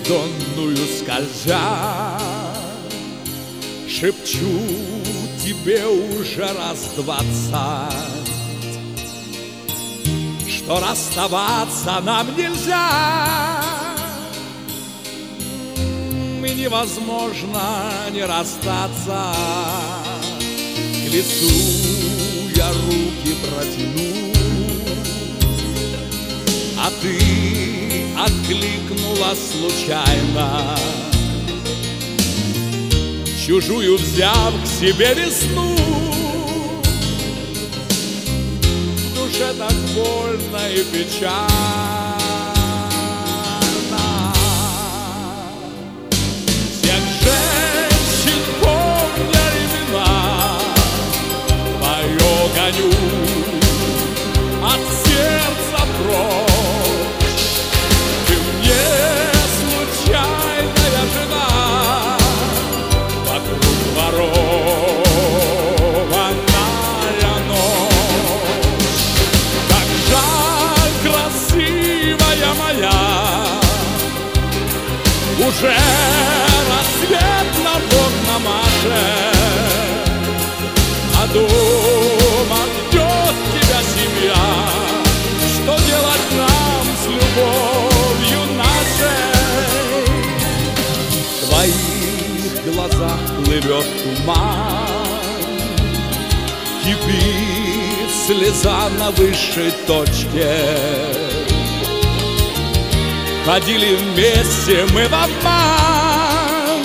бездонную скользя, шепчу тебе уже раз 20, что расставаться нам нельзя, и невозможно не расстаться. К лицу я руки протяну, а ты откликнула случайно, чужую взяв к себе весну. В душе так больно и печально. Всех женщин помня имена, твое гоню от сердца прочь. Ты мне случайная жена, вокруг ворованная ночь. Как жаль, красивая моя, уже рассвет на окна машет, а дома ждет тебя семья. Что делать нам с любовью нашей? В твоих глазах плывет туман, кипит слеза на высшей точке. Ходили вместе мы в обман,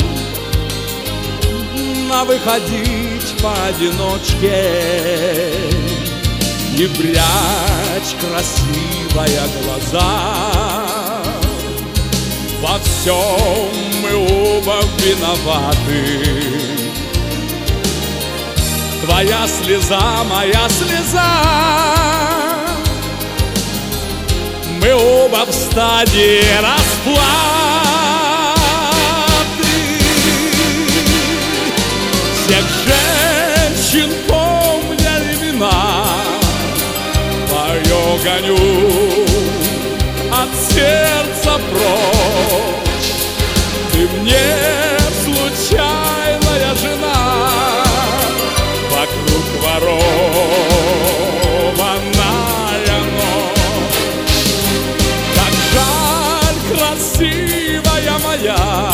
а выходить поодиночке. Не прячь, красивая, глаза, во всем мы оба виноваты. Твоя слеза, моя слеза, мы оба в стадии расплаты. Всех женщин помня имена, твое гоню от сердца прочь. Ты мне случайная жена, вокруг ворованная ночь. Как жаль, красивая моя,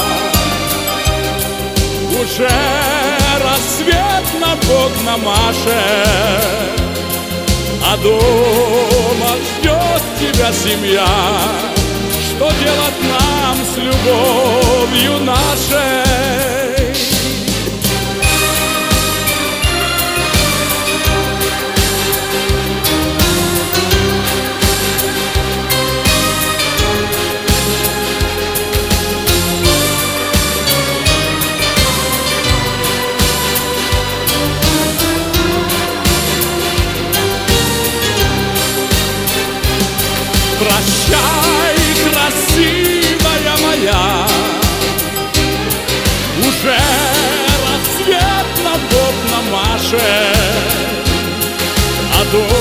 уже рассвет на окна машет, а дома ждет тебя семья. Что делать нам с любовью нашей? Прощай, красивая моя, уже рассвет над окном машет, а